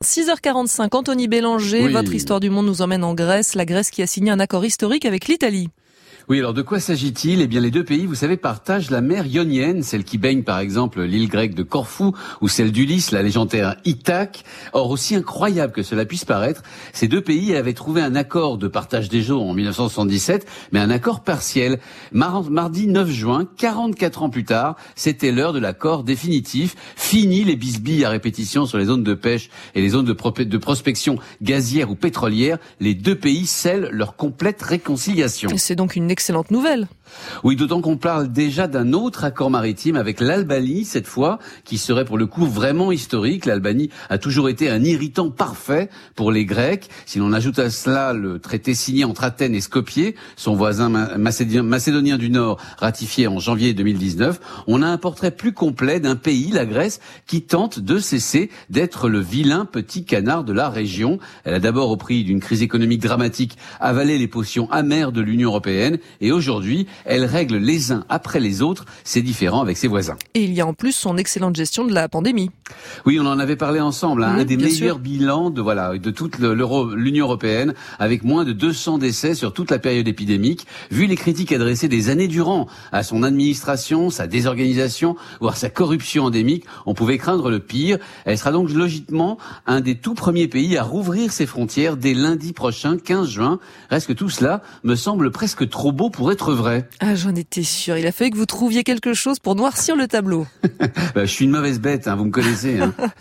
6h45, Anthony Bélanger, Oui. Votre histoire du monde nous emmène en Grèce, la Grèce qui a signé un accord historique avec l'Italie. Oui, alors de quoi s'agit-il ? Eh bien, les deux pays, vous savez, partagent la mer Ionienne, celle qui baigne par exemple l'île grecque de Corfou ou celle d'Ulysse, la légendaire Ithaque. Or, aussi incroyable que cela puisse paraître, ces deux pays avaient trouvé un accord de partage des eaux en 1977, mais un accord partiel. Mardi 9 juin, 44 ans plus tard, c'était l'heure de l'accord définitif. Fini les bisbilles à répétition sur les zones de pêche et les zones de prospection gazière ou pétrolière. Les deux pays scellent leur complète réconciliation. Et c'est donc une excellente nouvelle. Oui, d'autant qu'on parle déjà d'un autre accord maritime avec l'Albanie, cette fois, qui serait pour le coup vraiment historique. L'Albanie a toujours été un irritant parfait pour les Grecs. Si l'on ajoute à cela le traité signé entre Athènes et Skopje, son voisin macédonien du Nord, ratifié en janvier 2019, on a un portrait plus complet d'un pays, la Grèce, qui tente de cesser d'être le vilain petit canard de la région. Elle a d'abord, au prix d'une crise économique dramatique, avalé les potions amères de l'Union européenne, et aujourd'hui, elle règle les uns après les autres ses différends avec ses voisins. Et il y a en plus son excellente gestion de la pandémie. Oui, on en avait parlé ensemble, un des meilleurs bilans de toute l'Union européenne, avec moins de 200 décès sur toute la période épidémique. Vu les critiques adressées des années durant à son administration, sa désorganisation, voire sa corruption endémique, on pouvait craindre le pire. Elle sera donc logiquement un des tout premiers pays à rouvrir ses frontières dès lundi prochain, 15 juin. Reste que tout cela me semble presque trop beau pour être vrai. Ah, j'en étais sûre. Il a fallu que vous trouviez quelque chose pour noircir le tableau. Je suis une mauvaise bête, vous me connaissez.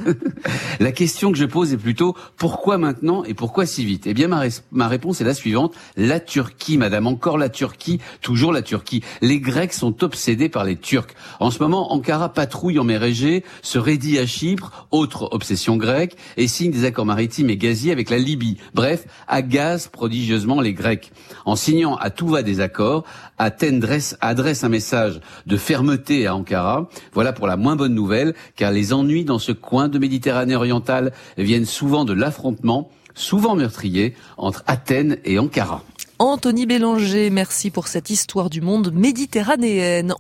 La question que je pose est plutôt pourquoi maintenant et pourquoi si vite ? Eh bien, ma réponse est la suivante. La Turquie, madame, encore la Turquie, toujours la Turquie. Les Grecs sont obsédés par les Turcs. En ce moment, Ankara patrouille en mer Égée, se raidit à Chypre, autre obsession grecque, et signe des accords maritimes et gaziers avec la Libye. Bref, agace prodigieusement les Grecs. En signant à tout va des accords, Athènes adresse un message de fermeté à Ankara. Voilà pour la moins bonne nouvelle, car les ennuis dans ce coin de Méditerranée orientale viennent souvent de l'affrontement, souvent meurtrier, entre Athènes et Ankara. Anthony Bélanger, merci pour cette histoire du monde méditerranéenne.